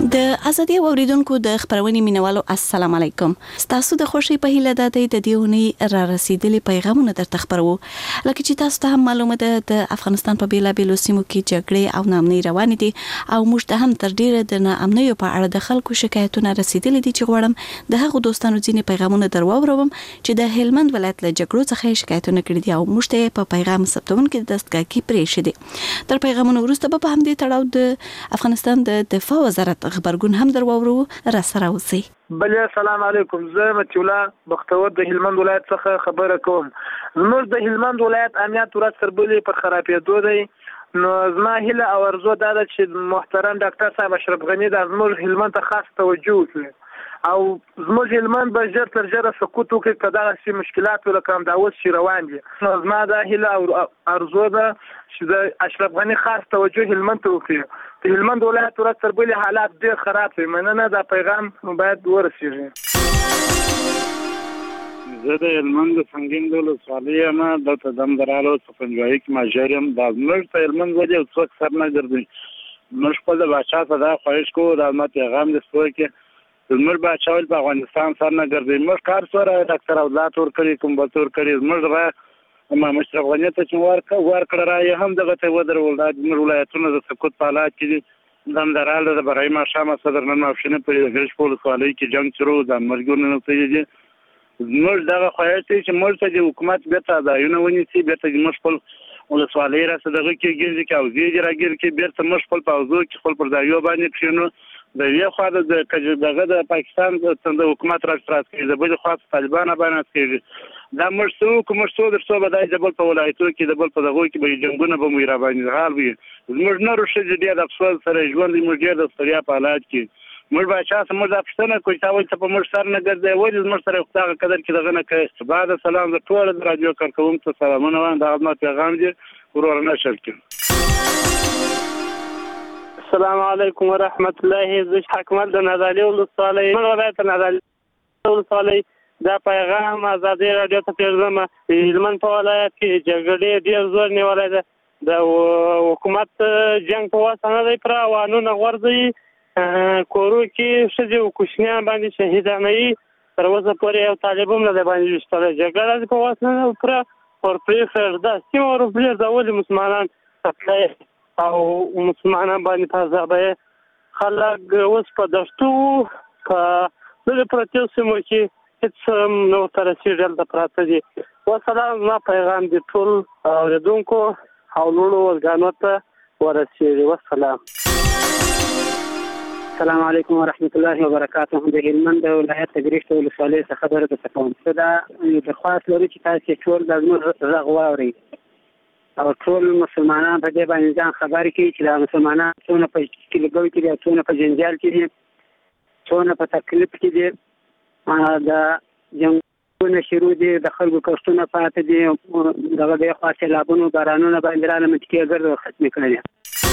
د ازادي اوریدونکو د خبرونې مینوالو السلام علیکم. تاسو د خوشي په هیله د دیونی را رسیدلي پیغامونه درته خبرو. لکه چې تاسو ته هم معلومه ده د افغانستان په بیلابیلو سیمو کې جګړې او ناامنۍ روانې دي او موږ ته هم تر ډیره د ناامنۍ په اړه د خلکو شکایتونه رسیدلي دي چې غواړم د هغو دوستانو ځینې پیغامونه درواوروم چې د هلمند ولایت له جګړو څخه شکایتونه کړي دي او موږ ته په پیغام ثبتون کې دستګاه کې پرې شدي. تر پیغامونو وروسته په همدې تړاو د افغانستان د دفاع وزارت خبرګون هم درواورو را سره اوسئ. بله السلام علیکم. زه متي الله بختور د هلمند ولایت څخه خبره کوم. زموږ د هلمند ولایت امنیت ورځ تر بلې پر خرابېدو دی. نو زما هیله او ارزو دا ده چې محترم ډاکټر صاحب اشرف غني د زموږ هلمند ته خاص توجه وکړي او زموږ هلمند به ژر تر ژره سقوط وکړي که دغسې مشکلات لکه همدا اوس چې روان دي. نو زما دا هیله او ارزو ده چې د اشرف غني خاص توجه هلمند ته وکړي. د هلمند ولایت ورځ تر بلې حالات ډېر خراب دي. مننه. دا پیغام باید ورسېږي. زه د هلمند سنګین د ولسوالۍ یم. دلته دمدرالو څه پنجوایي کې ماژر یم. دا زموږ په هلمند ولې یو څوک سر نه ګرځوي. موږ خپل د باچا ته دا خواهش کوو د ما پیغام دې سوی کې زموږ باچا ول په افغانستان سر نه ګرځوي. موږ کار سره ډاکټر اولاد ورکړي کوم بل ورکړي زموږ را ما مشرف غني ته چې ورکړه را هم دغه ته ودرول. دا زموږ ولایتونه د سقوط په حالات کې دي. دمدراله د برای ماښامه صدر نن ماپښینه په ګرش په ولسوالۍ کې جنګ شروع د مرګونو نه پیږي. زموږ دغه خواهش دی چې موږ ته د حکومت بیرته ځایونه ونیسي بیرته موږ خپل ولسوالۍ را دغه کې ګرځي کې او زیږ راګر کې بیرته موږ خپل پاوزو کې خپل پر ځایو باندې کښینو. د یو خوا د پاکستان د حکومت راځي کوي د بل خوا طالبان باندې کوي. دا موږ در څو بدای د بل په ولایتو کې د بل په دغه کې به جنگونه به مې را باندې حال وي. موږ نه روښه دې د افسوس سره ژوند موږ ډېر د ستړیا په حالات کې موږ باچا سم د پښتنه کوی تاسو ته په موږ سر نه ګرځي ولې موږ سره خدای قدر کې دغه نه کوي. بعد سلام د ټول د رادیو کارکونکو ته سلامونه وایم. دا ما پیغام دی ورور نه شرکم. السلام علیکم ورحمت الله. زه حکمت د نادعلي ولسوالۍ ولایت نادعلي ولسوالۍ دا پیغام ازادي رادیو ته پیغام هلمند په ولایت کې جګړې ډېر زور نیولای ده. د حکومت جنگ په واسطه نه دی پر وانونه غورځي کورو کې ښځې او کوچنیان باندې شهیدانوي. تر اوسه پورې یو طالب هم نه دی باندې ویشتلی. جګړه په واسطه نه پر ورپرېښه دا سیمه ورپرېږده ولې مسلمانان تپلی او مسلمانان باندې په عذابوي. خلک اوس په دښتو په لرې پرتو سیمو کې هېڅ نه ورته رسېږي هلته پراته دي. وسلام. زما پیغام د ټول اورېدونکو او لوړو ورګانو ته ورسېږي. وسلام. السلام علیکم ورحمت الله وبرکاته. د هلمند ولایت د ګرشت ولسوالۍ څخه خبره درته کوم. زه دا درخواست لرو چې تاسې ټول د زموږ غږ واورئ او ټول مسلمانان په دې باندې ځان خبر کړي چې دا مسلمانان څونه په کلیګو کې دي څونه په جنجال کې دي څونه په تکلیف کې دي. د جنګونه شروع دي د خلکو کښتونه پاتې دي دغه د خوا سیلابونو بارانونه باندې راله منطقې ګرد ختمې کړي.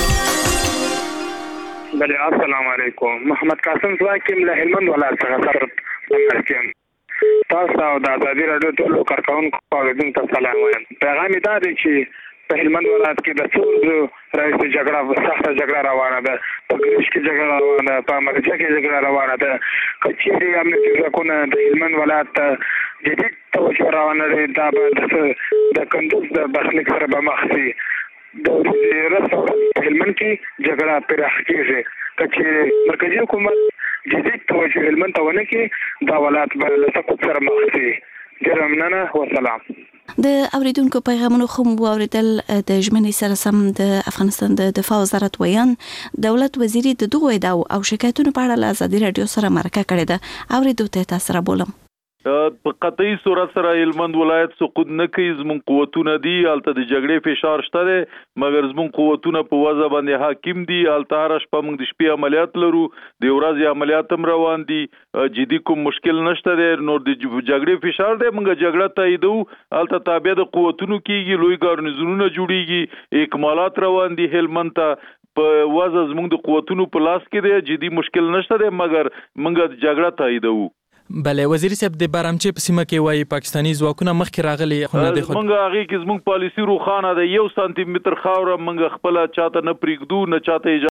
بله السلام علیکم. محمد قاسم زواکیم له هلمند ولایت څخه خبر کوم. تاسو او د ازادي رادیو ټول کارکونکو اوریدونکو ته سلام وایم. پیغام دا دی چې په هلمند ولایت کې د څو رئیس جګړه سخته جګړه روانه ده. په ګرش کې جګړه روانه ده. په مرچه کې جګړه روانه ده. کچېرې امنیتي ځواکونه د هلمند ولایت ته جدي توجه روانه دی. دا به د کندوز د برخلیک سره به مخ شي. د ورځ په هلمند کې جګړه پراخ کېږي. کچېرې مرکزي حکومت جدي توجه هلمند ته ونه کړي دا ولایت به له سقوط سره مخ شي. ډېره مننه. وسلام. د اوریدونکو پیغامونو خو مو اوریدل. د ژمنې سره سم د افغانستان د دفاع وزارت ویان دولت وزیري د دغو ادعاو او شکایتونو په اړه له ازادي رادیو سره مرکه کړې ده. اوریدو ته تاسو را بولم. په قطعي صورت سره هلمند ولایت سقوط نه کوي. زموږ قوتونه دي هلته د جګړې فشار شته دی مګر زموږ قوتونه په وضع باندې حاکم دي. هلته هره شپه موږ د شپې عملیات لرو. د ورځې عملیات هم روان دي. جدي کوم مشکل نشته دی. نو د جګړې فشار دی موږ جګړه تاییدو. هلته تابع د قوتونو کېږي. لوی ګارنیزونونه جوړیږي. اکمالات روان دي هلمند ته. په وضع زموږ د قوتونو په لاس کې دی. جدي مشکل نشته دی مګر موږ جګړه تاییدو. بله وزیر صاحب د بارامچې په سیمه کې وایي پاکستاني ځواکونه مخکې راغلي خو نه دي. موږ هغې کې زموږ پالیسي روښانه ده. 1 سانتي متر خاوره موږ خپله چاته نه پرېږدو نه چاته